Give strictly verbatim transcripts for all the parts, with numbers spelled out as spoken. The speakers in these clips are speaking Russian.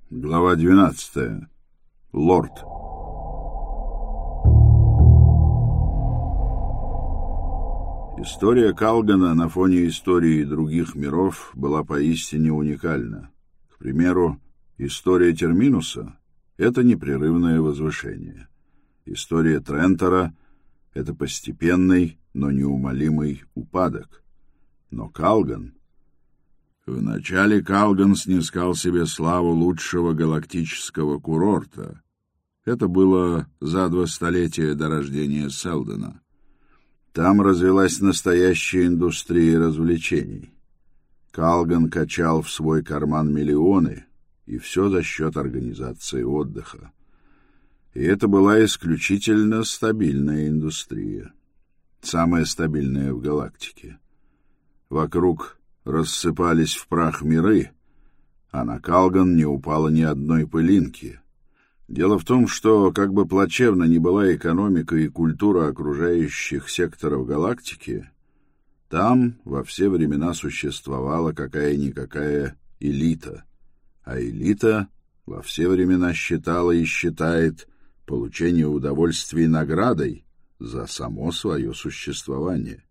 Глава двенадцатая. Лорд. История Калгана на фоне истории других миров была поистине уникальна. К примеру, история Терминуса — это непрерывное возвышение. История Трентора — это постепенный, но неумолимый упадок. Но Калган... Вначале Калган снискал себе славу лучшего галактического курорта. Это было за два столетия до рождения Селдона. Там развилась настоящая индустрия развлечений. Калган качал в свой карман миллионы, и все за счет организации отдыха. И это была исключительно стабильная индустрия. Самая стабильная в галактике. Вокруг рассыпались в прах миры, а на Калган не упало ни одной пылинки. Дело в том, что, как бы плачевно ни была экономика и культура окружающих секторов галактики, там во все времена существовала какая-никакая элита, а элита во все времена считала и считает получение удовольствий наградой за само свое существование.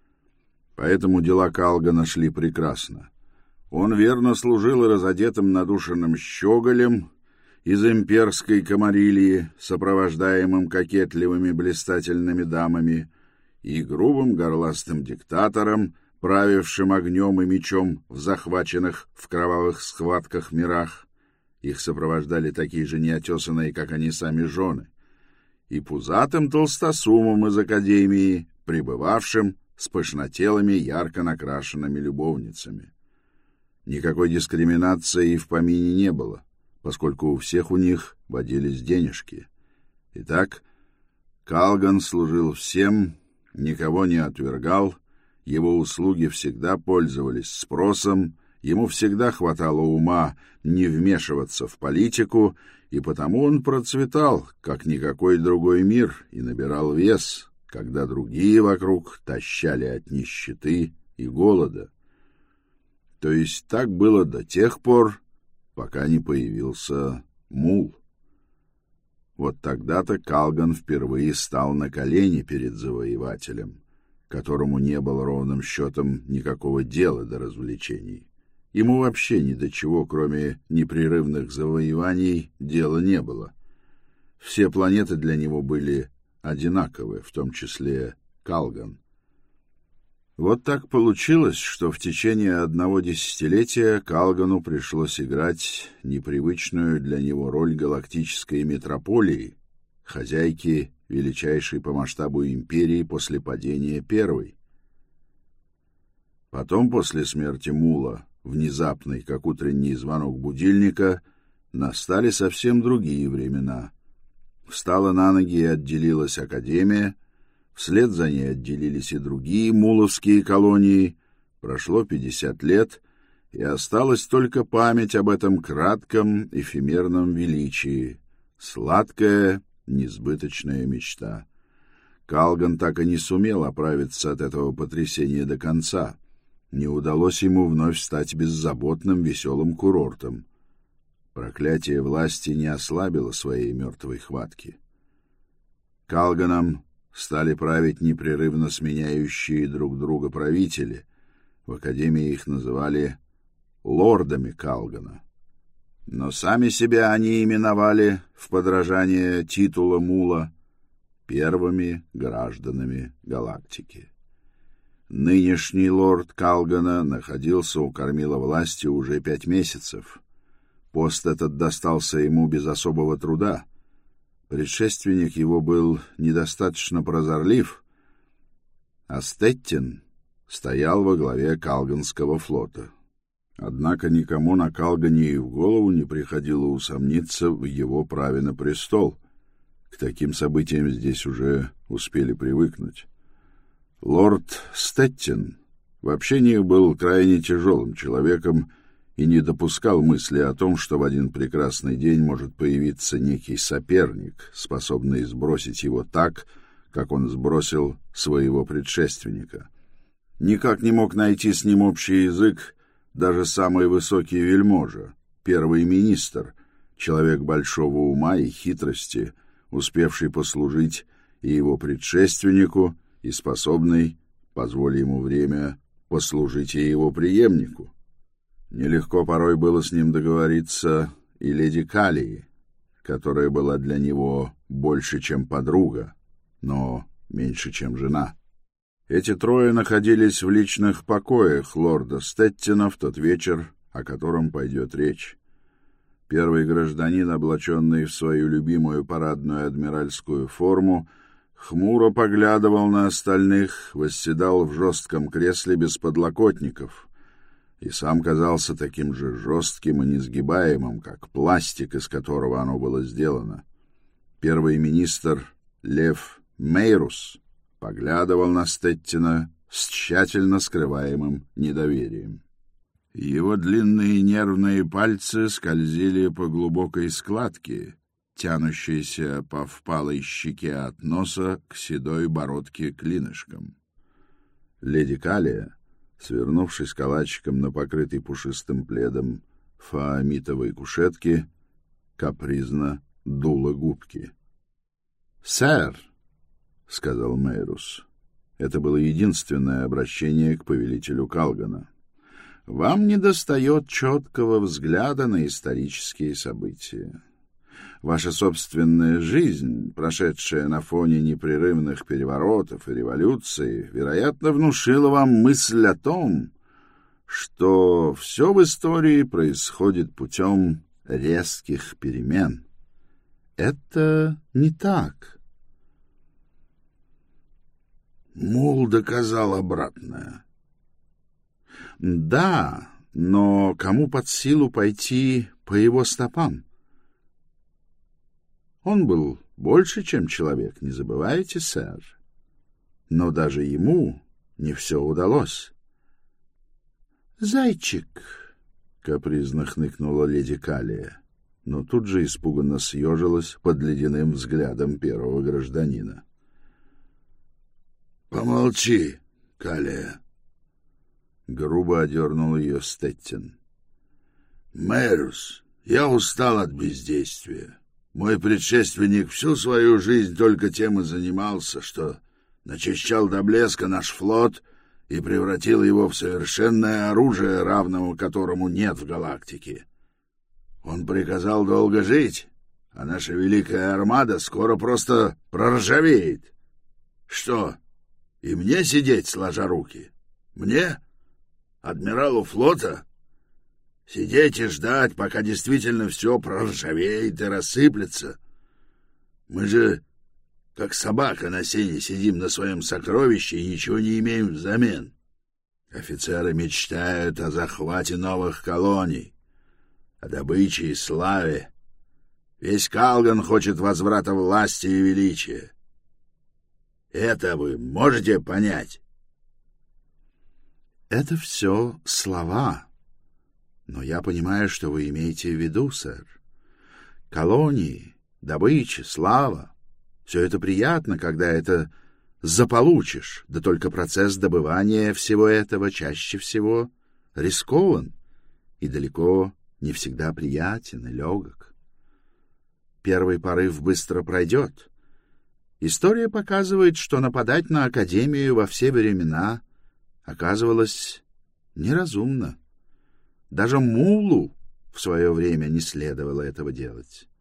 Поэтому дела Калгана шли прекрасно. Он верно служил и разодетым надушенным щеголем из имперской комарильи, сопровождаемым кокетливыми блистательными дамами, и грубым горластым диктатором, правившим огнем и мечом в захваченных в кровавых схватках мирах. Их сопровождали такие же неотесанные, как они сами, жены, и пузатым толстосумом из академии, пребывавшим с пышнотелыми, ярко накрашенными любовницами. Никакой дискриминации и в помине не было, поскольку у всех у них водились денежки. Итак, Калган служил всем, никого не отвергал, его услуги всегда пользовались спросом, ему всегда хватало ума не вмешиваться в политику, и потому он процветал, как никакой другой мир, и набирал вес, когда другие вокруг тащали от нищеты и голода. То есть так было до тех пор, пока не появился Мул. Вот тогда-то Калган впервые стал на колени перед завоевателем, которому не было ровным счетом никакого дела до развлечений. Ему вообще ни до чего, кроме непрерывных завоеваний, дела не было. Все планеты для него были одинаковы, в том числе Калган. Вот так получилось, что в течение одного десятилетия Калгану пришлось играть непривычную для него роль галактической метрополии, хозяйки величайшей по масштабу империи после падения первой. Потом, после смерти Мула, внезапный, как утренний звонок будильника, настали совсем другие времена. Встала на ноги и отделилась Академия, вслед за ней отделились и другие муловские колонии. Прошло пятьдесят лет, и осталась только память об этом кратком эфемерном величии, сладкая, несбыточная мечта. Калган так и не сумел оправиться от этого потрясения до конца. Не удалось ему вновь стать беззаботным, веселым курортом. Проклятие власти не ослабило своей мертвой хватки. Калганом стали править непрерывно сменяющие друг друга правители. В Академии их называли лордами Калгана. Но сами себя они именовали, в подражание титула Мула, первыми гражданами галактики. Нынешний лорд Калгана находился у кормила власти уже пять месяцев. Пост этот достался ему без особого труда. Предшественник его был недостаточно прозорлив, а Стеттин стоял во главе Калганского флота. Однако никому на Калгане и в голову не приходило усомниться в его праве на престол. К таким событиям здесь уже успели привыкнуть. Лорд Стеттин в общении был крайне тяжелым человеком и не допускал мысли о том, что в один прекрасный день может появиться некий соперник, способный сбросить его так, как он сбросил своего предшественника. Никак не мог найти с ним общий язык даже самый высокий вельможа, первый министр, человек большого ума и хитрости, успевший послужить и его предшественнику, и способный, позволь ему время, послужить и его преемнику. Нелегко порой было с ним договориться и леди Калии, которая была для него больше, чем подруга, но меньше, чем жена. Эти трое находились в личных покоях лорда Стеттина в тот вечер, о котором пойдет речь. Первый гражданин, облаченный в свою любимую парадную адмиральскую форму, хмуро поглядывал на остальных, восседал в жестком кресле без подлокотников и сам казался таким же жестким и несгибаемым, как пластик, из которого оно было сделано. Первый министр Лев Мейрус поглядывал на Стеттина с тщательно скрываемым недоверием. Его длинные нервные пальцы скользили по глубокой складке, тянущейся по впалой щеке от носа к седой бородке клинышком. Леди Калия, свернувшись калачиком на покрытой пушистым пледом фаомитовой кушетке, капризно дула губки. «Сэр!» — сказал Мейрус. Это было единственное обращение к повелителю Калгана. «Вам недостает четкого взгляда на исторические события. Ваша собственная жизнь, прошедшая на фоне непрерывных переворотов и революций, вероятно, внушила вам мысль о том, что все в истории происходит путем резких перемен. Это не так». Мул доказал обратное. Да, но кому под силу пойти по его стопам? Он был больше, чем человек, не забывайте, сэр. Но даже ему не все удалось. «Зайчик!» — капризно хныкнула леди Калия, но тут же испуганно съежилась под ледяным взглядом первого гражданина. «Помолчи, Калия!» — грубо одернул ее Стеттин. «Мейрус, я устал от бездействия. Мой предшественник всю свою жизнь только тем и занимался, что начищал до блеска наш флот и превратил его в совершенное оружие, равного которому нет в галактике. Он приказал долго жить, а наша великая армада скоро просто проржавеет. Что, и мне сидеть сложа руки? Мне, адмиралу флота, сидеть и ждать, пока действительно все проржавеет и рассыплется? Мы же, как собака на сене, сидим на своем сокровище и ничего не имеем взамен. Офицеры мечтают о захвате новых колоний, о добыче и славе. Весь Калган хочет возврата власти и величия. Это вы можете понять? Это все слова. Но я понимаю, что вы имеете в виду, сэр. Колонии, добыча, слава — все это приятно, когда это заполучишь, да только процесс добывания всего этого чаще всего рискован и далеко не всегда приятен и легок. Первый порыв быстро пройдет. История показывает, что нападать на Академию во все времена оказывалось неразумно. Даже Мулу в свое время не следовало этого делать.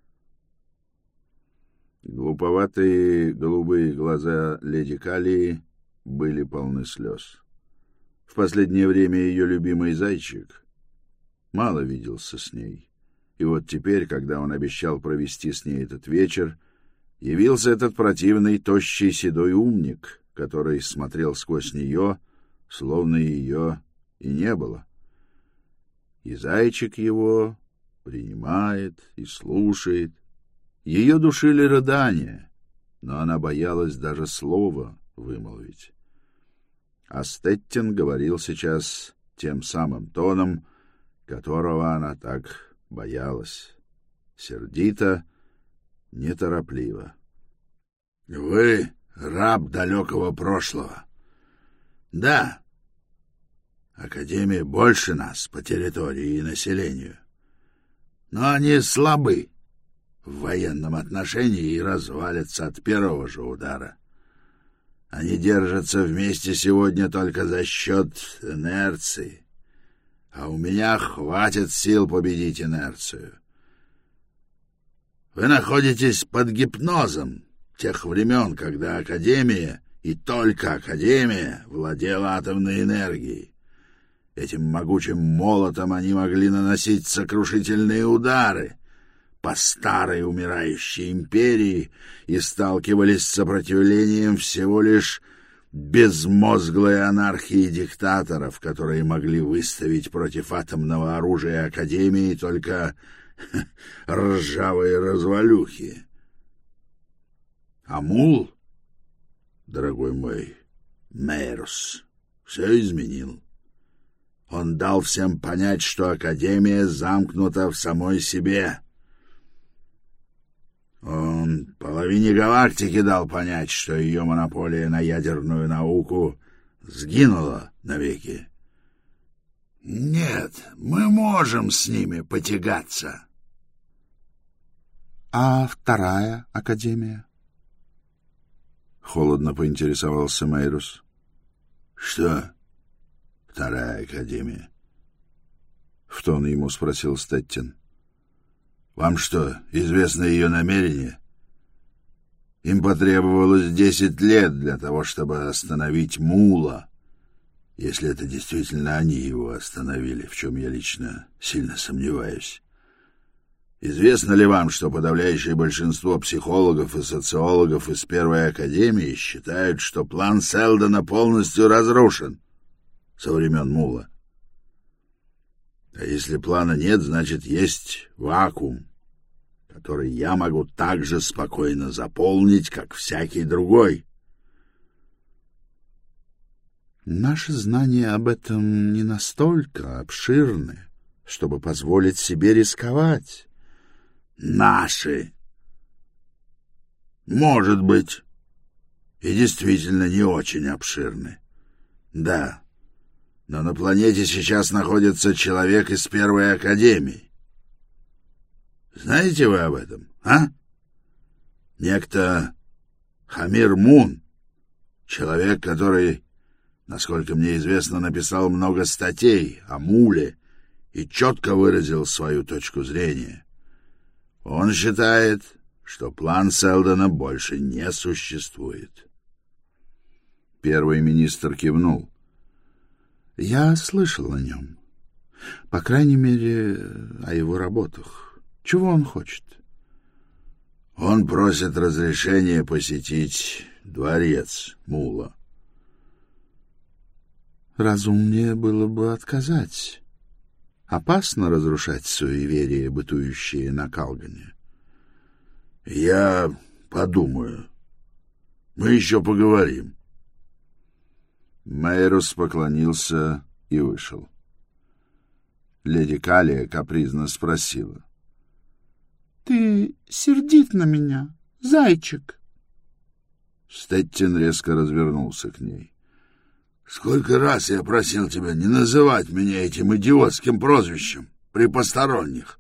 Глуповатые голубые глаза леди Калии были полны слез. В последнее время ее любимый зайчик мало виделся с ней. И вот теперь, когда он обещал провести с ней этот вечер, явился этот противный, тощий, седой умник, который смотрел сквозь нее, словно ее и не было. И зайчик его принимает и слушает. Ее душили рыдания, но она боялась даже слова вымолвить. А Стеттин говорил сейчас тем самым тоном, которого она так боялась. Сердито, неторопливо. — Вы раб далекого прошлого. Да, Академия больше нас по территории и населению. но они слабы в военном отношении и развалятся от первого же удара. Они держатся вместе сегодня только за счет инерции, а у меня хватит сил победить инерцию. Вы находитесь под гипнозом тех времен, когда Академия, и только Академия, владела атомной энергией. Этим могучим молотом они могли наносить сокрушительные удары по старой умирающей империи и сталкивались с сопротивлением всего лишь безмозглой анархии диктаторов, которые могли выставить против атомного оружия Академии только ржавые развалюхи. А Мул, дорогой мой Мейерс, все изменил. Он дал всем понять, что Академия замкнута в самой себе. Он половине галактики дал понять, что ее монополия на ядерную науку сгинула навеки. Нет, мы можем с ними потягаться. А вторая Академия? Холодно поинтересовался Мейерс. Что? Вторая Академия? В тон ему спросил Стэттин. Вам что, известно ее намерение? Им потребовалось десять лет для того, чтобы остановить Мула, если это действительно они его остановили, в чем я лично сильно сомневаюсь. Известно ли вам, что подавляющее большинство психологов и социологов из Первой Академии считают, что план Селдона полностью разрушен со времен Мула? А если плана нет, значит, есть вакуум, который я могу так же спокойно заполнить, как всякий другой. Наши знания об этом не настолько обширны, чтобы позволить себе рисковать. Наши. Может быть, и действительно не очень обширны. Да. Но на планете сейчас находится человек из Первой Академии. Знаете вы об этом, а? Некто Хамир Мун, человек, который, насколько мне известно, написал много статей о Муле и четко выразил свою точку зрения. Он считает, что план Селдона больше не существует. Первый министр кивнул. Я слышал о нем. По крайней мере, о его работах. Чего он хочет? Он просит разрешения посетить дворец Мула. Разумнее было бы отказать. Опасно разрушать суеверия, бытующие на Калгане. Я подумаю. Мы еще поговорим. Мейерс поклонился и вышел. Леди Калия капризно спросила. — Ты сердит на меня, зайчик? Стэттин резко развернулся к ней. Сколько раз я просил тебя не называть меня этим идиотским прозвищем при посторонних.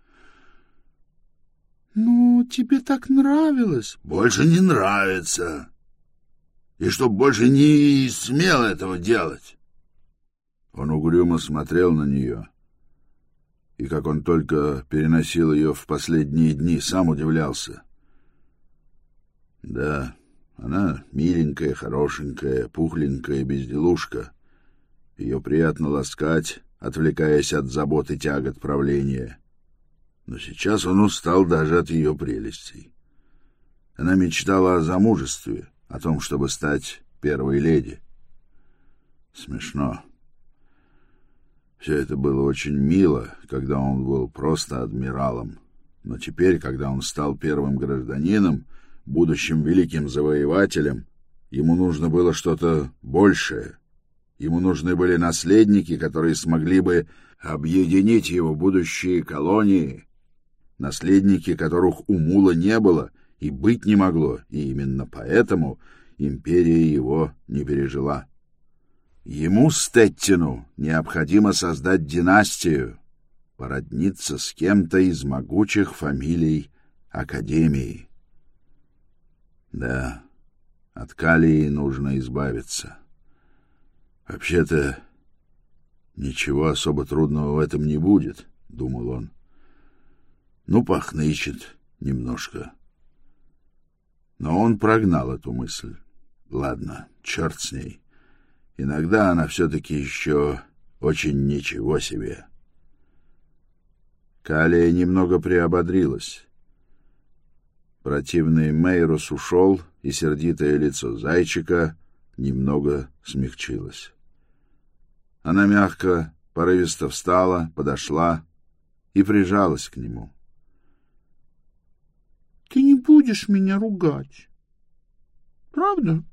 Ну, тебе так нравилось. Больше не нравится. И чтоб больше не смел этого делать. Он угрюмо смотрел на нее. И как он только переносил ее в последние дни, сам удивлялся. Да, она миленькая, хорошенькая, пухленькая безделушка. Ее приятно ласкать, отвлекаясь от забот и тягот правления. Но сейчас он устал даже от ее прелестей. Она мечтала о замужестве, о том, чтобы стать первой леди. Смешно. Все это было очень мило, когда он был просто адмиралом. Но теперь, когда он стал первым гражданином, будущим великим завоевателем, ему нужно было что-то большее. Ему нужны были наследники, которые смогли бы объединить его будущие колонии, наследники, которых у Мула не было и быть не могло, и именно поэтому империя его не пережила. Ему, Стэттину, необходимо создать династию, породниться с кем-то из могучих фамилий Академии. Да, от Калии нужно избавиться. Вообще-то ничего особо трудного в этом не будет, — думал он. Ну, похнычет немножко. Но он прогнал эту мысль. Ладно, черт с ней. Иногда она все-таки еще очень ничего себе. Калия немного приободрилась. Противный Мейрус ушел, и сердитое лицо зайчика немного смягчилось. Она мягко, порывисто встала, подошла и прижалась к нему. — Ты не будешь меня ругать, правда?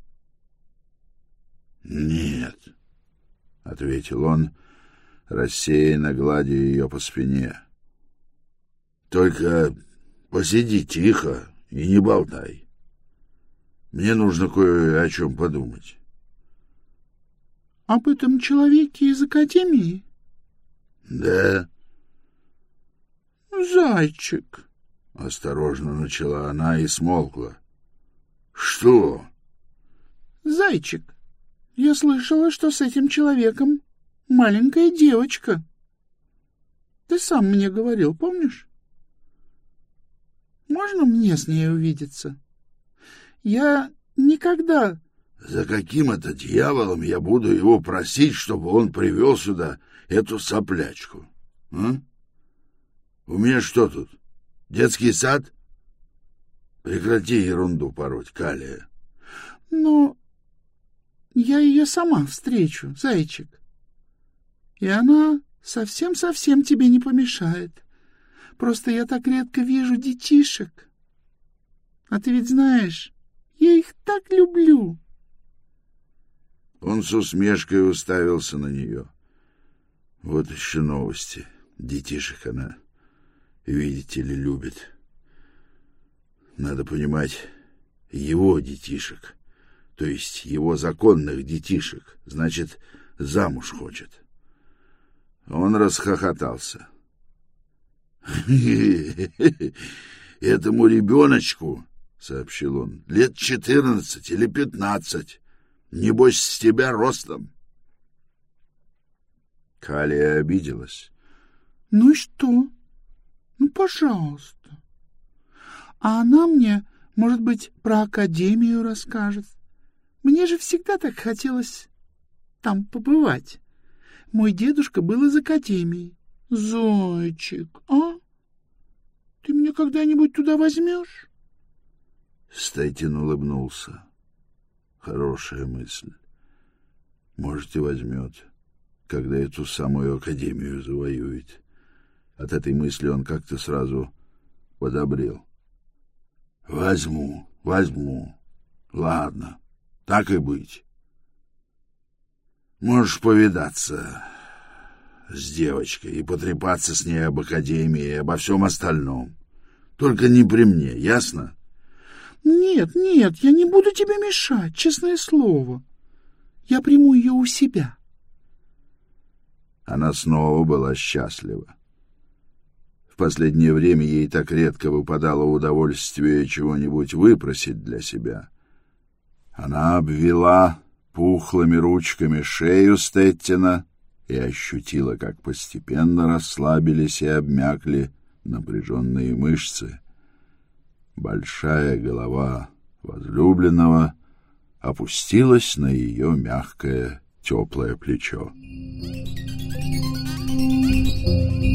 — Нет, — ответил он, рассеянно гладя ее по спине. — Только посиди тихо и не болтай. Мне нужно кое о чем подумать. — Об этом человеке из Академии? — Да. — Зайчик, — осторожно начала она и смолкла. — Что? — Зайчик, я слышала, что с этим человеком маленькая девочка. Ты сам мне говорил, помнишь? Можно мне с ней увидеться? Я никогда... — За каким это дьяволом я буду его просить, чтобы он привел сюда эту соплячку? А? У меня что тут, детский сад? Прекрати ерунду пороть, Калия. — Но я ее сама встречу, зайчик. И она совсем-совсем тебе не помешает. Просто я так редко вижу детишек. А ты ведь знаешь, я их так люблю. Он с усмешкой уставился на нее. Вот еще новости. Детишек она, видите ли, любит. Надо понимать, его детишек, то есть его законных детишек, значит, замуж хочет. Он расхохотался. — Этому ребеночку, — сообщил он, — лет четырнадцать или пятнадцать. Небось, с тебя ростом. Калия обиделась. — Ну и что? Ну, пожалуйста. А она мне, может быть, про Академию расскажет. Мне же всегда так хотелось там побывать. Мой дедушка был из Академии. Зайчик, а? Ты меня когда-нибудь туда возьмешь? Стейтин улыбнулся. Хорошая мысль. Может, и возьмет, когда эту самую Академию завоюет. От этой мысли он как-то сразу подобрел. Возьму, возьму. Ладно, так и быть. Можешь повидаться с девочкой и потрепаться с ней об Академии и обо всем остальном. Только не при мне, ясно? Нет, нет, я не буду тебе мешать, честное слово. Я приму ее у себя. Она снова была счастлива. В последнее время ей так редко выпадало удовольствие чего-нибудь выпросить для себя. Она обвела пухлыми ручками шею Стеттина и ощутила, как постепенно расслабились и обмякли напряженные мышцы. Большая голова возлюбленного опустилась на ее мягкое, теплое плечо.